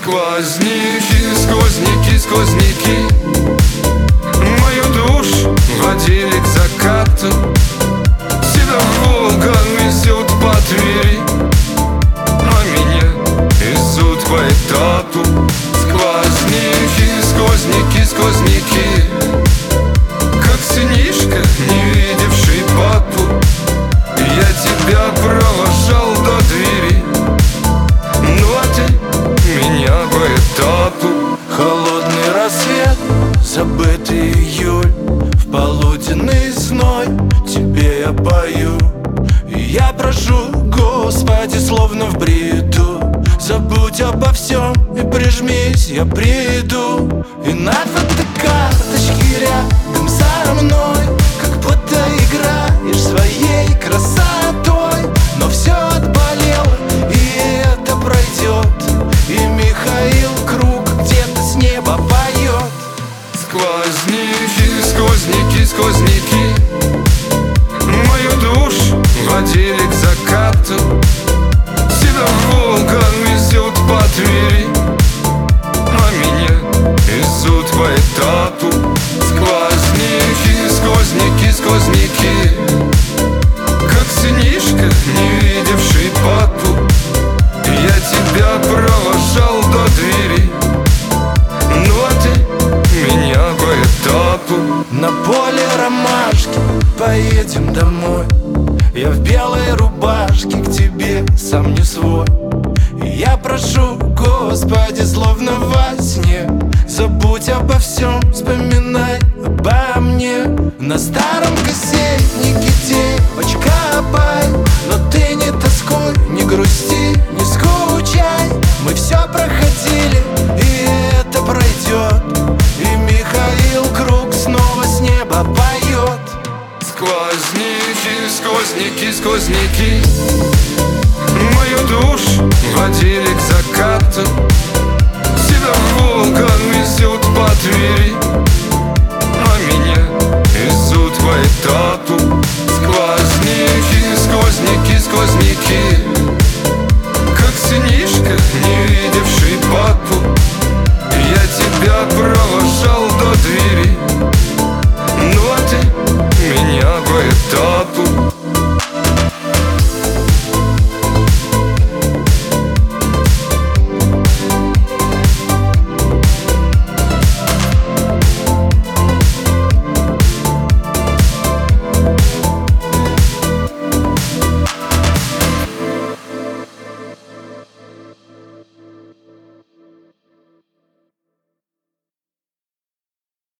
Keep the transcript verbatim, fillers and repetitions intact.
Сквозники, сквозняки, сквозняки мою душу водили к закату. Себя Волга везет по Твери, а меня везут по этапу. Сквозники, сквозняки, сквозняки, как сынишка, не видевший папу. Я тебя провожал до двери, ну а ты меня по этапу. Холодный рассвет, забытый июль, в полуденный зной тебе я пою. И я прошу, Господи, словно в бреду, забудь обо всем и прижмись, я приду. И на фотокарточке рядом со мной как будто играешь своей красотой. Но все отболело, и это пройдет, и Михаил Круг где-то с неба поет. Сквозники, сквозняки, сквозняки мою душу водили к закату. Себя Волга везет по Твери, а меня везут по этапу. Сквозники, сквозняки, сквозняки, как сынишка, не видевший папу. Я тебя провожал до двери, ну а ты меня по этапу. На поле ромашки поедем домой, я в белой рубашке к тебе сам не свой. И я прошу, Господи, словно во сне, забудь обо всем, вспоминай обо мне. На старом кассетнике девочка пой, но ты не тоскуй, не грусти, не скучай. Мы все проходим